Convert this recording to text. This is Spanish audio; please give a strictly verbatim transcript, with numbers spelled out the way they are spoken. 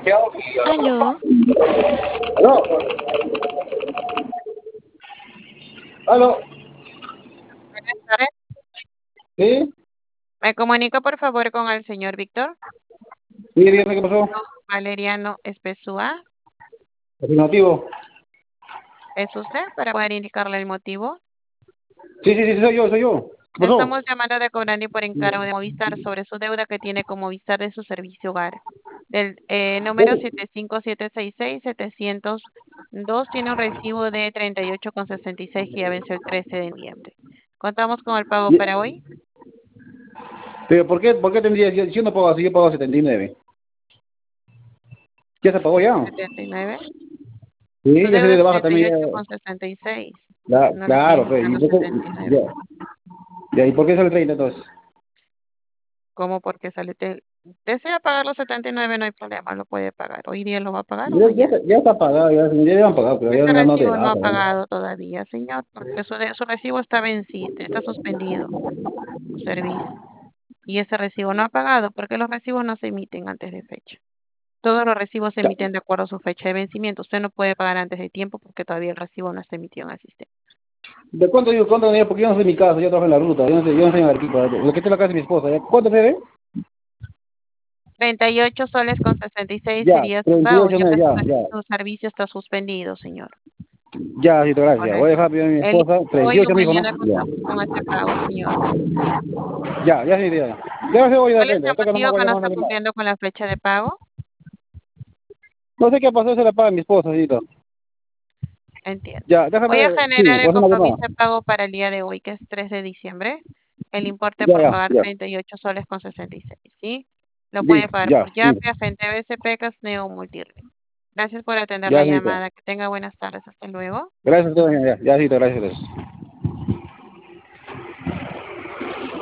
Aló, ¿Aló? ¿Aló? buenas tardes. ¿Sí? Me comunico por favor con el señor Víctor Sí, dígame qué pasó. Valeriano Espesúa. Afirmativo. ¿Es usted para poder indicarle el motivo? Sí, sí, sí, soy yo, soy yo. ¿Qué Le pasó? estamos llamando de Cobrani por encargo de Movistar sobre su deuda que tiene con Movistar de su servicio hogar. Del eh, número Bueno, siete cinco siete seis seis siete cero dos tiene un recibo de treinta y ocho con sesenta y seis que ya venció el trece de noviembre. ¿Contamos con el pago y- para hoy? pero ¿por qué, por qué tendría, si yo no pago así, yo pago setenta y nueve? ¿Ya se pagó ya? setenta y nueve. Su Sí, ya se deuda dio es de baja treinta y también. ocho con Ya, sesenta y seis. la- No le estoy claro, pues, y indicando entonces, setenta y nueve. ya, ya, ¿y por qué sale treinta entonces? ¿Cómo? Porque sale. Te- desea pagar los setenta y nueve, no hay problema, lo puede pagar. Hoy día lo va a pagar o Ya, ya, mañana. está- ya está pagado, ya, ya le han pagado, pero ya Ese me ganó de recibo no ha baja, ¿no? pagado todavía, señor, porque su, de- su recibo está vencido, está suspendido su servicio. Y ese recibo no ha pagado porque los recibos no se emiten antes de fecha. Todos los recibos se emiten de acuerdo a su fecha de vencimiento. Usted no puede pagar antes de tiempo porque todavía el recibo no está emitido en el sistema. ¿De cuánto digo, cuánto venía? Porque yo no sé mi casa, yo trabajo en la ruta, yo no sé, yo no sé en Arequipa, lo que está en la casa de mi esposa, ¿ya? ¿Cuánto se ve? treinta y ocho soles con sesenta y seis Ya, sería su treinta y pago, ocho ya meses, que su, ya, ya, su servicio está suspendido, señor. ya, sí, gracias. Voy a Correcto. dejar bien a mi El esposa, treinta y hoy o ocho me dijo, ¿no? mañana Ya, contamos con ese pago, señor. ya, ya, sí, ya. Ya se voy de ¿Cuál es repente, el hasta que no me motivo voy que no llamando está a mi madre. cumpliendo con la fecha de pago? No sé qué pasó, se la paga mi esposa, sí. Entiendo. Ya, Voy a déjame, sí, generar el por una llamada. compromiso de pago para el día de hoy, que es tres de diciembre. El importe Ya, por ya, pagar ya. treinta y ocho soles con sesenta y seis, ¿sí? Lo puede Listo, pagar ya, por listo. Yape, Agente B C P, Casneo, Multirre. Gracias por atender la Ya, sí, llamada. Que tenga buenas tardes. Hasta luego. gracias, ya, ya, ya, sí, gracias. Gracias.